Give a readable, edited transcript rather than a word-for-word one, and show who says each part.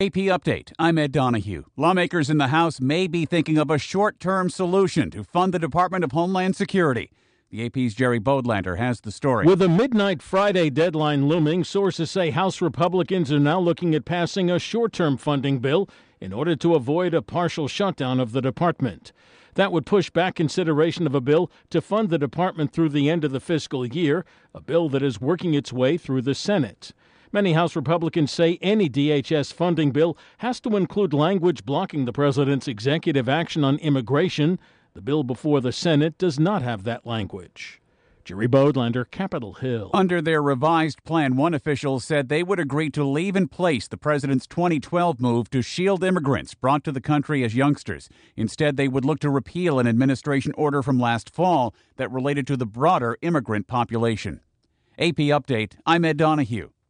Speaker 1: AP Update, I'm Ed Donahue. Lawmakers in the House may be thinking of a short-term solution to fund the Department of Homeland Security. The AP's Jerry Bodlander has the story.
Speaker 2: With a midnight Friday deadline looming, sources say House Republicans are now looking at passing a short-term funding bill in order to avoid a partial shutdown of the department. That would push back consideration of a bill to fund the department through the end of the fiscal year, a bill that is working its way through the Senate. Many House Republicans say any DHS funding bill has to include language blocking the president's executive action on immigration. The bill before the Senate does not have that language. Jerry Bodlander, Capitol Hill.
Speaker 1: Under their revised plan, one official said they would agree to leave in place the president's 2012 move to shield immigrants brought to the country as youngsters. Instead, they would look to repeal an administration order from last fall that related to the broader immigrant population. AP Update, I'm Ed Donahue.